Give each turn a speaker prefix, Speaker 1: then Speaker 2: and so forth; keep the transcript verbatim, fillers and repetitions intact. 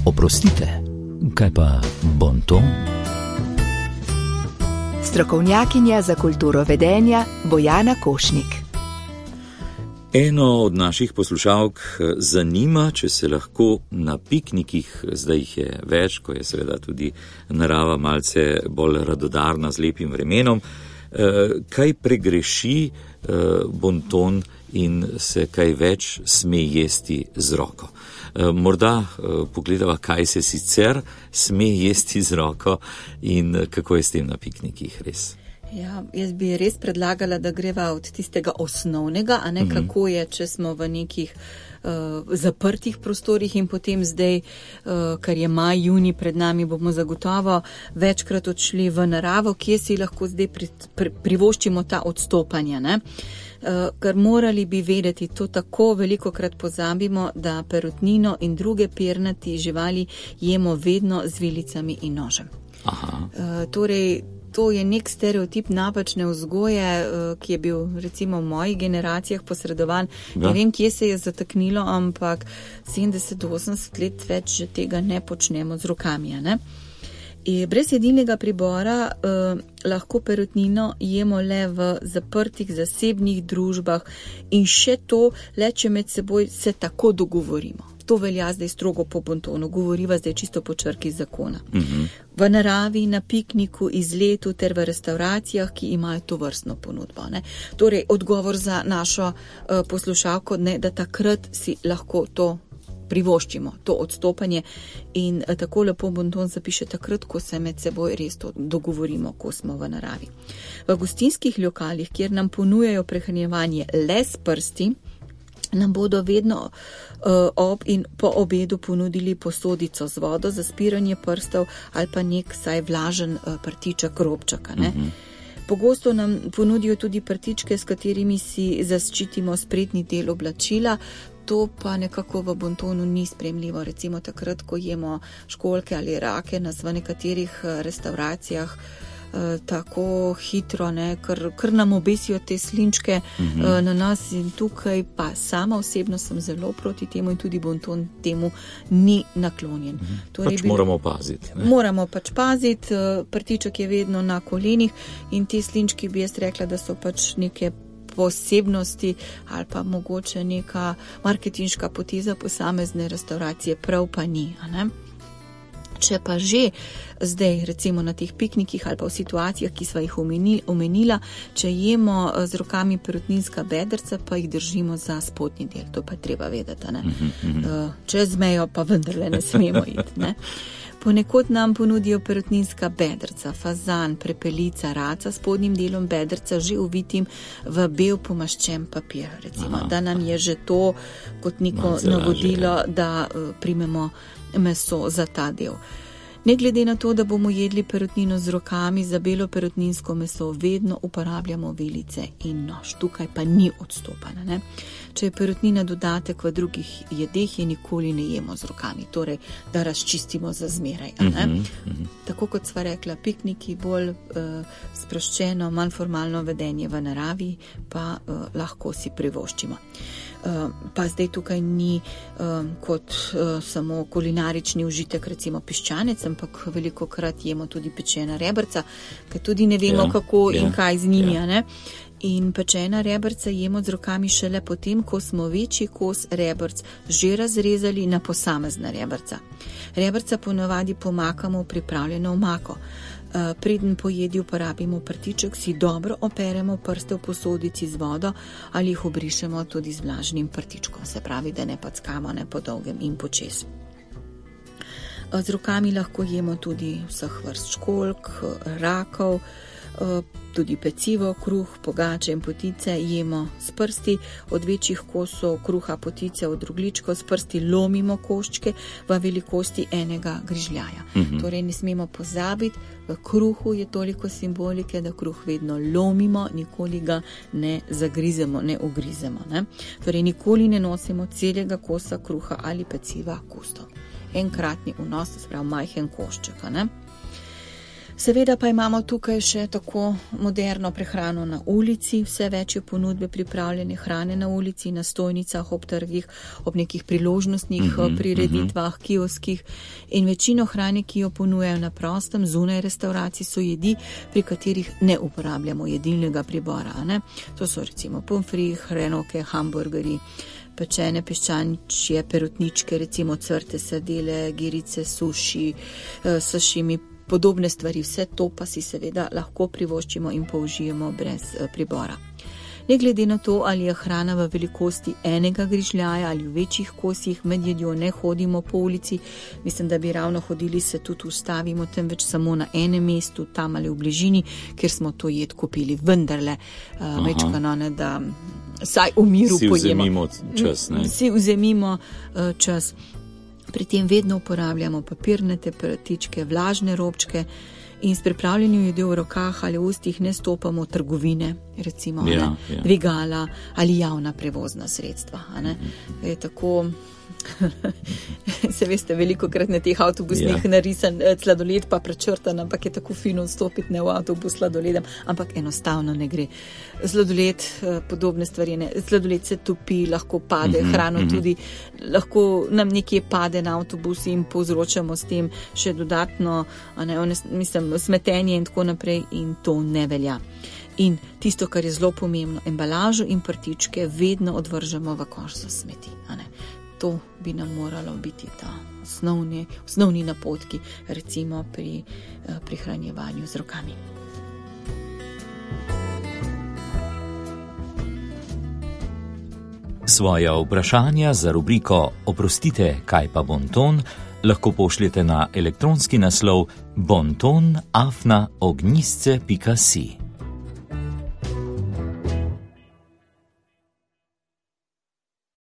Speaker 1: Oprostite, kaj pa bonton?
Speaker 2: Strokovnjakinja za kulturo vedenja Bojana Košnik.
Speaker 3: Eno od naših poslušalk zanima, če se lahko na piknikih, zdaj jih je več, ko je seveda tudi narava malce bolj radodarna z lepim vremenom, kaj pregreši bonton in se kaj več sme jesti z roko. Morda pogledava, kaj se sicer sme jesti z roko in kako je s tem na piknikih res.
Speaker 4: Ja, jaz bi res predlagala, da greva od tistega osnovnega, a ne mm-hmm. kako je, če smo v nekih uh, zaprtih prostorih in potem zdaj, uh, kar je maj, juni pred nami, bomo zagotovo večkrat odšli v naravo, kje si lahko zdaj pri, pri, privoščimo ta odstopanja, ne? Uh, ker morali bi vedeti, to tako velikokrat pozabimo, da perutnino in druge pernati živali jemo vedno z vilicami in nožem.
Speaker 3: Aha.
Speaker 4: Uh, torej, to je nek stereotip napačne vzgoje, ki je bil recimo v mojih generacijah posredovan. Ja. Ne vem, kje se je zataknilo, ampak sedemdeset do osemdeset let več že tega ne počnemo z rokami, ne? In brez jedilnega pribora eh, lahko perutnino jemo le v zaprtih zasebnih družbah in še to le, če med seboj se tako dogovorimo. To velja zdaj strogo po bontonu, govoriva zdaj čisto po črki zakona. Mm-hmm. V naravi, na pikniku, izletu ter v restauracijah, ki imajo to vrstno ponudbo. Ne? Torej, odgovor za našo uh, poslušalko, ne, da takrat si lahko to privoščimo, to odstopanje in uh, tako lepo bonton zapiše takrat, ko se med seboj res to dogovorimo, ko smo v naravi. V gostinskih lokalih, kjer nam ponujajo prehranjevanje le s prsti, nam bodo vedno uh, ob in po obedu ponudili posodico z vodo za spiranje prstov ali pa nek saj vlažen uh, prtiček robčaka. Ne? Mm-hmm. Pogosto nam ponudijo tudi prtičke, s katerimi si zaščitimo sprednji del oblačila. To pa nekako v bontonu ni spremljivo. Recimo takrat, ko jemo školjke ali rake, nas v nekaterih restauracijah tako hitro, ne, ker, ker nam obesijo te slinčke mm-hmm. na nas in tukaj pa sama osebno sem zelo proti temu in tudi bonton temu ni naklonjen.
Speaker 3: Mm-hmm.
Speaker 4: Torej,
Speaker 3: pač moramo paziti. Ne?
Speaker 4: Moramo pač paziti, prtiček je vedno na kolenih in te slinčki bi jaz rekla, da so pač neke posebnosti ali pa mogoče neka marketinška poteza posamezne restauracije, prav pa ni, a ne? Če pa že zdaj, recimo na teh piknikih ali pa v situacijah, ki sva jih omenila, če jemo z rokami perutninska bedrca, pa jih držimo za spodnji del. To pa je treba vedeti, ne? Mm-hmm. Čez mejo pa vendarle ne smemo iti, ne? Ponekod nam ponudijo perutninska bedrca, fazan, prepelica, raca s spodnjim delom bedrca že uvitim v bel pomaščen papir, recimo, aha, da nam je že to kot neko navodilo, da uh, primemo meso za ta del. Ne glede na to, da bomo jedli perutnino z rokami, za belo perutninsko meso vedno uporabljamo vilice in nož. Tukaj pa ni odstopana, ne? Če je perutnina dodatek v drugih jedeh, je nikoli ne jemo z rokami, torej da razčistimo za zmeraj. Ne? Mm-hmm. Tako kot sva rekla, pikniki, bolj uh, sproščeno, manj formalno vedenje v naravi, pa uh, lahko si privoščimo. Uh, pa zdaj tukaj ni uh, kot uh, samo kulinarični užitek, recimo piščanec, ampak veliko krat jemo tudi pečena rebrca, ker tudi ne vemo, ja, kako ja, in kaj z njimi, ja. Ne? In pečena rebrca jemo z rokami šele potem, ko smo večji kos rebrc že razrezali na posamezna rebrca. Rebrca ponavadi pomakamo v pripravljeno omako. Preden po jedi uporabimo prtiček, si dobro operemo prste v posodici z vodo ali jih obrišemo tudi z vlažnim prtičkom, se pravi, da ne packamo ne po dolgem in počez. Z rokami lahko jemo tudi vseh vrst školjk, rakov, tudi pecivo, kruh, pogače in potice jemo s prsti, od večjih kosov kruha, potice, od rogličkov s prsti lomimo koščke v velikosti enega grižljaja. Mm-hmm. Torej ne smemo pozabiti, v kruhu je toliko simbolike, da kruh vedno lomimo, nikoli ga ne zagrizemo, ne ugrizemo. Ne? Torej nikoli ne nosimo celega kosa kruha ali peciva kustom. Enkratni vnos, se pravi majhen košček, ne? Seveda pa imamo tukaj še tako moderno prehrano na ulici, vse večje ponudbe pripravljene hrane na ulici, na stojnicah, ob trgih, ob nekih priložnostnih mm-hmm, prireditvah, mm-hmm. kioskih in večino hrane, ki jo ponujajo na prostem, zunaj restauracij, so jedi, pri katerih ne uporabljamo jedilnega pribora. Ne? To so recimo pomfri, hrenovke, hamburgeri, pečene piščančje, perutničke, recimo crte, sardele, girice, suši, sašimi, podobne stvari, vse to pa si seveda lahko privoščimo in použijemo brez pribora. Ne glede na to, ali je hrana v velikosti enega grižljaja ali v večjih kosih, med jedjo ne hodimo po ulici, mislim, da bi ravno hodili, se tudi ustavimo, temveč samo na enem mestu, tam ali v bližini, kjer smo to jed kupili, vendarle, uh, mečkano, ne, da saj v miru
Speaker 3: si
Speaker 4: pojemo.
Speaker 3: Si vzemimo čas, ne?
Speaker 4: Si vzemimo uh, čas. Pri tem vedno uporabljamo papirnate prtičke, vlažne robčke in s pripravljanjem jedjo v rokah ali v ustih ne stopamo v trgovine, recimo
Speaker 3: ja,
Speaker 4: ne,
Speaker 3: ja.
Speaker 4: dvigala ali javna prevozna sredstva. A ne. Je tako, se veste, veliko krat na teh avtobusnih ja. narisan sladoled pa prečrtan, ampak je tako fino vstopiti ne v avtobus sladoledem, ampak enostavno ne gre. Sladoled, podobne stvari, ne. Sladoled se topi, lahko pade, mm-hmm, hrano mm-hmm. tudi, lahko nam nekje pade na avtobus in povzročamo s tem še dodatno, a ne, mislim, smetenje in tako naprej in to ne velja. In tisto, kar je zelo pomembno, embalažo in prtičke vedno odvržemo v koš za smeti, a ne. To bi nam moralo biti ta osnovni, osnovni napotki, recimo pri eh, prihranjevanju z rokami.
Speaker 1: Svoja vprašanja za rubriko Oprostite, kaj pa bonton, lahko pošljete na elektronski naslov bonton afna ognjisce pika si.